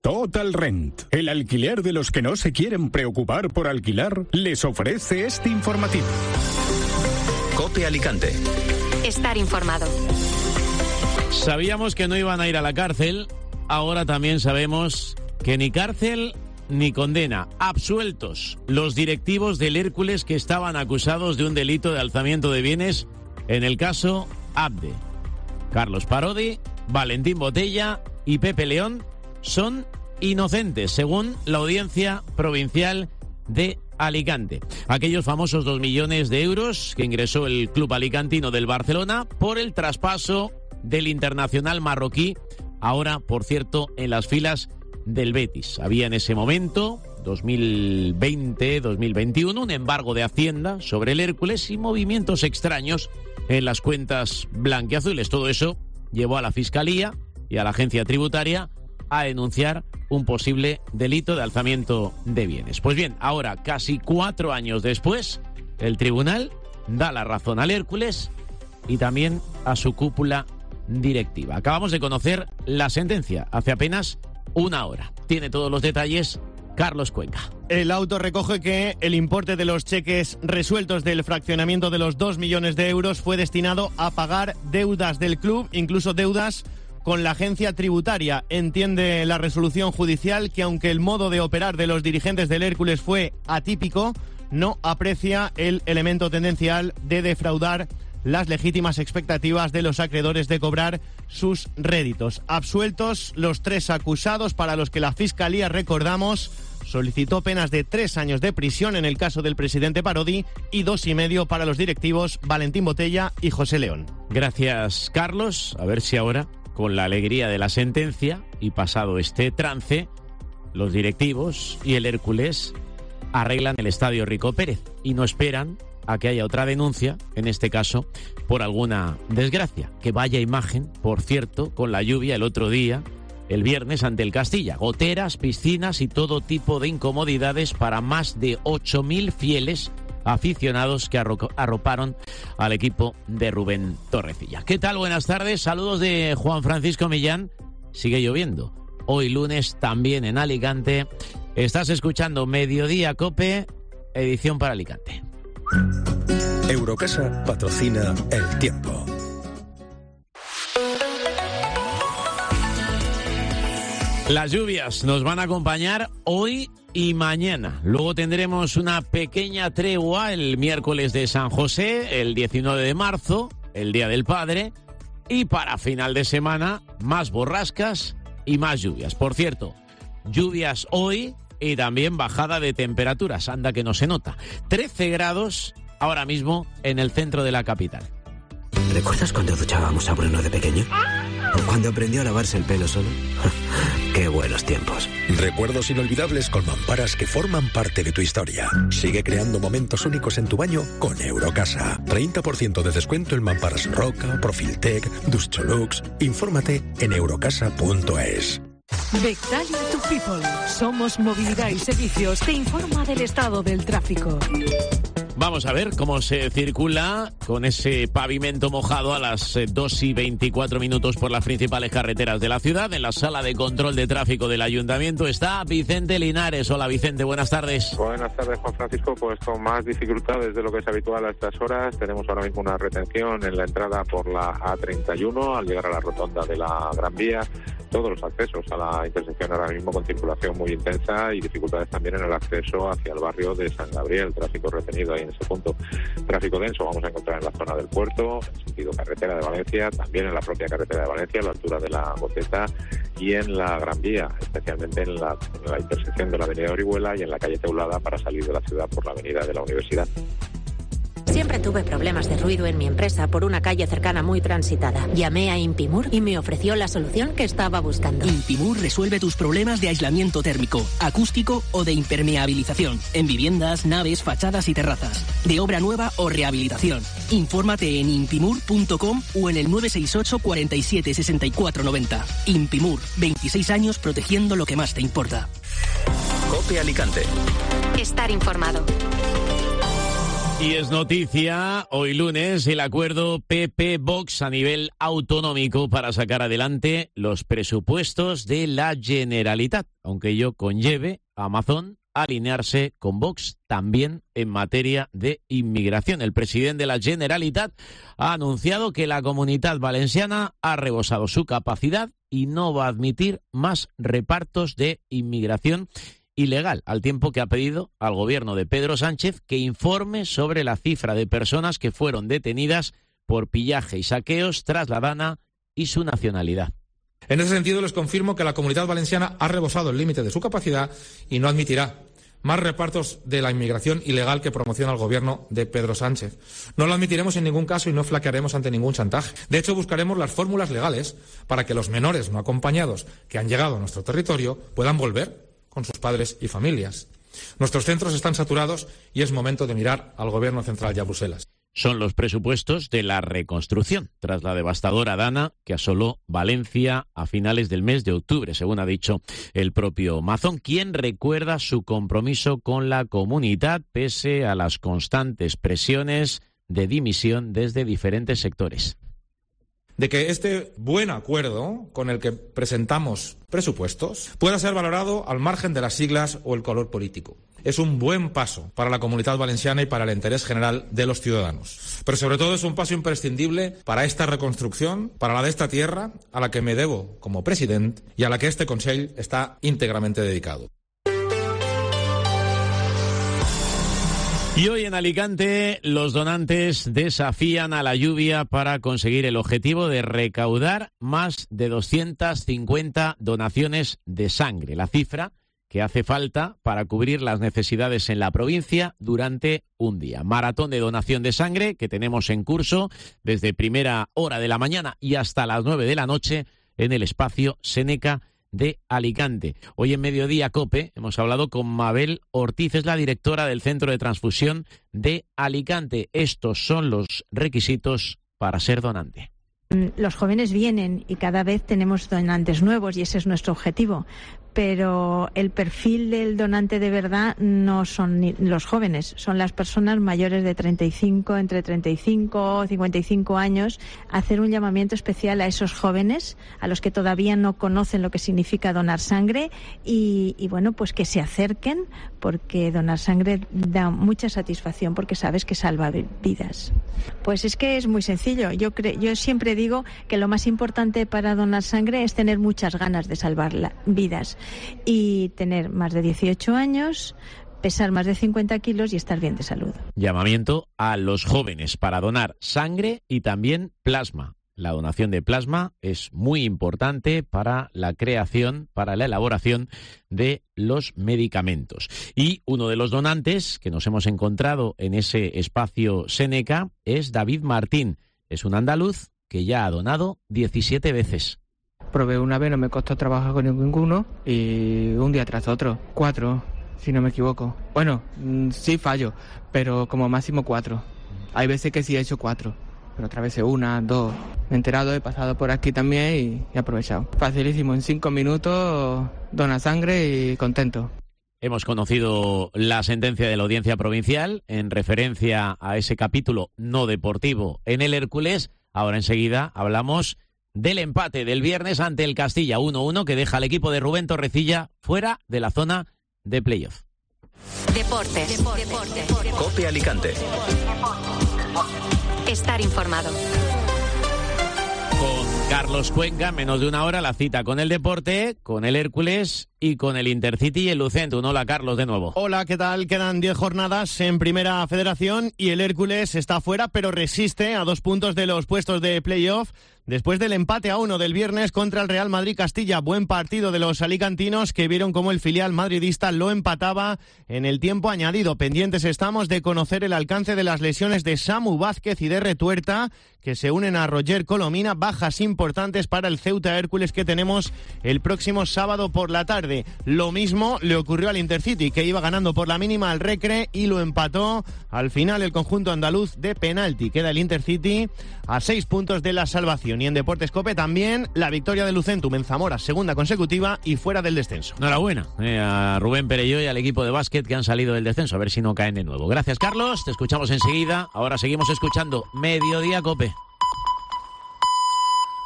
Total Rent, el alquiler de los que no se quieren preocupar por alquilar, les ofrece este informativo. COPE Alicante. Estar informado. Sabíamos que no iban a ir a la cárcel, ahora también sabemos que ni cárcel ni condena. Absueltos los directivos del Hércules que estaban acusados de un delito de alzamiento de bienes en el caso Abde. Carlos Parodi, Valentín Botella y Pepe León son inocentes, según la Audiencia Provincial de Alicante. Aquellos famosos 2 millones de euros que ingresó el club alicantino del Barcelona por el traspaso del internacional marroquí, ahora, por cierto, en las filas del Betis. Había en ese momento, 2020-2021, un embargo de Hacienda sobre el Hércules y movimientos extraños en las cuentas blanquiazules. Todo eso llevó a la Fiscalía y a la Agencia Tributaria a denunciar un posible delito de alzamiento de bienes. Pues bien, ahora, casi 4 años después, el tribunal da la razón al Hércules y también a su cúpula directiva. Acabamos de conocer la sentencia hace apenas 1 hora. Tiene todos los detalles Carlos Cuenca. El auto recoge que el importe de los cheques resueltos del fraccionamiento de los 2 millones de euros fue destinado a pagar deudas del club, incluso deudas con la agencia tributaria. Entiende la resolución judicial que aunque el modo de operar de los dirigentes del Hércules fue atípico, no aprecia el elemento tendencial de defraudar las legítimas expectativas de los acreedores de cobrar sus réditos. Absueltos los 3 acusados, para los que la Fiscalía, recordamos, solicitó penas de 3 años de prisión en el caso del presidente Parodi y 2,5 para los directivos Valentín Botella y José León. Gracias, Carlos. A ver si ahora, con la alegría de la sentencia y pasado este trance, los directivos y el Hércules arreglan el estadio Rico Pérez y no esperan a que haya otra denuncia, en este caso por alguna desgracia. Que vaya imagen, por cierto, con la lluvia el otro día, el viernes, ante el Castilla. Goteras, piscinas y todo tipo de incomodidades para más de 8.000 fieles aficionados que arroparon al equipo de Rubén Torrecilla. ¿Qué tal? Buenas tardes. Saludos de Juan Francisco Millán. Sigue lloviendo. Hoy lunes también en Alicante. Estás escuchando Mediodía COPE, edición para Alicante. Eurocasa patrocina El Tiempo. Las lluvias nos van a acompañar hoy y mañana. Luego tendremos una pequeña tregua el miércoles de San José, el 19 de marzo, el Día del Padre. Y para final de semana, más borrascas y más lluvias. Por cierto, lluvias hoy y también bajada de temperaturas. Anda que no se nota. 13 grados ahora mismo en el centro de la capital. ¿Recuerdas cuando duchábamos a Bruno de pequeño? ¿O cuando aprendió a lavarse el pelo solo? ¡Qué buenos tiempos! Recuerdos inolvidables con mamparas que forman parte de tu historia. Sigue creando momentos únicos en tu baño con Eurocasa. 30% de descuento en mamparas Roca, Profiltec, Duscholux. Infórmate en eurocasa.es. Bectalia to People. Somos movilidad y servicios. Te informa del estado del tráfico. Vamos a ver cómo se circula con ese pavimento mojado a las 2:24 por las principales carreteras de la ciudad. En la sala de control de tráfico del Ayuntamiento está Vicente Linares. Hola, Vicente, buenas tardes. Buenas tardes, Juan Francisco. Pues con más dificultades de lo que es habitual a estas horas. Tenemos ahora mismo una retención en la entrada por la A31 al llegar a la rotonda de la Gran Vía. Todos los accesos a la intersección ahora mismo con circulación muy intensa y dificultades también en el acceso hacia el barrio de San Gabriel. Tráfico retenido ahí en ese punto. Tráfico denso vamos a encontrar en la zona del puerto, en sentido carretera de Valencia, también en la propia carretera de Valencia, a la altura de la Goteta y en la Gran Vía, especialmente en la intersección de la avenida Orihuela y en la calle Teulada para salir de la ciudad por la avenida de la Universidad. Siempre tuve problemas de ruido en mi empresa por una calle cercana muy transitada. Llamé a Impimur y me ofreció la solución que estaba buscando. Impimur resuelve tus problemas de aislamiento térmico, acústico o de impermeabilización en viviendas, naves, fachadas y terrazas, de obra nueva o rehabilitación. Infórmate en impimur.com o en el 968 47 64 90. Impimur, 26 años protegiendo lo que más te importa. COPE Alicante. Estar informado. Y es noticia hoy lunes el acuerdo PP-Vox a nivel autonómico para sacar adelante los presupuestos de la Generalitat, aunque ello conlleve a Amazon a alinearse con Vox también en materia de inmigración. El presidente de la Generalitat ha anunciado que la Comunitat Valenciana ha rebosado su capacidad y no va a admitir más repartos de inmigración ilegal, al tiempo que ha pedido al gobierno de Pedro Sánchez que informe sobre la cifra de personas que fueron detenidas por pillaje y saqueos tras la DANA y su nacionalidad. En ese sentido, les confirmo que la Comunitat Valenciana ha rebosado el límite de su capacidad y no admitirá más repartos de la inmigración ilegal que promociona el gobierno de Pedro Sánchez. No lo admitiremos en ningún caso y no flaquearemos ante ningún chantaje. De hecho, buscaremos las fórmulas legales para que los menores no acompañados que han llegado a nuestro territorio puedan volver con sus padres y familias. Nuestros centros están saturados y es momento de mirar al Gobierno central y a Bruselas. Son los presupuestos de la reconstrucción, tras la devastadora DANA que asoló Valencia a finales del mes de octubre, según ha dicho el propio Mazón, quien recuerda su compromiso con la comunidad pese a las constantes presiones de dimisión desde diferentes sectores. De que este buen acuerdo con el que presentamos presupuestos pueda ser valorado al margen de las siglas o el color político. Es un buen paso para la Comunitat Valenciana y para el interés general de los ciudadanos. Pero sobre todo es un paso imprescindible para esta reconstrucción, para la de esta tierra, a la que me debo como presidente y a la que este Consell está íntegramente dedicado. Y hoy en Alicante los donantes desafían a la lluvia para conseguir el objetivo de recaudar más de 250 donaciones de sangre, la cifra que hace falta para cubrir las necesidades en la provincia durante un día. Maratón de donación de sangre que tenemos en curso desde primera hora de la mañana y hasta las 9 de la noche en el espacio Séneca de Alicante. Hoy en Mediodía COPE hemos hablado con Mabel Ortiz, es la directora del Centro de Transfusión de Alicante. Estos son los requisitos para ser donante. Los jóvenes vienen y cada vez tenemos donantes nuevos y ese es nuestro objetivo. Pero el perfil del donante de verdad no son ni los jóvenes, son las personas mayores de 35, entre 35 y 55 años. Hacer un llamamiento especial a esos jóvenes, a los que todavía no conocen lo que significa donar sangre y bueno, pues que se acerquen, porque donar sangre da mucha satisfacción, porque sabes que salva vidas. Pues es que es muy sencillo. Yo siempre digo que lo más importante para donar sangre es tener muchas ganas de salvar vidas. Y tener más de 18 años, pesar más de 50 kilos y estar bien de salud. Llamamiento a los jóvenes para donar sangre y también plasma. La donación de plasma es muy importante para la creación, para la elaboración de los medicamentos. Y uno de los donantes que nos hemos encontrado en ese espacio Séneca es David Martín. Es un andaluz que ya ha donado 17 veces. Probé una vez, no me costó trabajar con ninguno y un día tras otro. 4, si no me equivoco. Bueno, sí fallo, pero como máximo 4. Hay veces que sí he hecho 4, pero otras veces 1, 2. Me he enterado, he pasado por aquí también y he aprovechado. Facilísimo, en 5 minutos dona sangre y contento. Hemos conocido la sentencia de la Audiencia Provincial en referencia a ese capítulo no deportivo en el Hércules. Ahora enseguida hablamos del empate del viernes ante el Castilla 1-1 que deja al equipo de Rubén Torrecilla fuera de la zona de playoff. Deportes. COPE Alicante. Estar informado. Con Carlos Cuenca, menos de una hora, la cita con el deporte, con el Hércules y con el Intercity y el Lucentum. Hola, Carlos, de nuevo. Hola, ¿qué tal? Quedan 10 jornadas en Primera Federación y el Hércules está fuera, pero resiste a 2 puntos de los puestos de playoff después del empate a 1 del viernes contra el Real Madrid Castilla. Buen partido de los alicantinos que vieron cómo el filial madridista lo empataba en el tiempo añadido. Pendientes estamos de conocer el alcance de las lesiones de Samu Vázquez y de Retuerta, que se unen a Roger Colomina, bajas importantes importantes para el Ceuta Hércules que tenemos el próximo sábado por la tarde. Lo mismo le ocurrió al Intercity, que iba ganando por la mínima al Recre y lo empató al final el conjunto andaluz de penalti. Queda el Intercity a 6 puntos de la salvación. Y en Deportes COPE también la victoria de Lucentum en Zamora, segunda consecutiva y fuera del descenso. Enhorabuena a Rubén Perelló y al equipo de básquet que han salido del descenso, a ver si no caen de nuevo. Gracias, Carlos, te escuchamos enseguida. Ahora seguimos escuchando Mediodía COPE.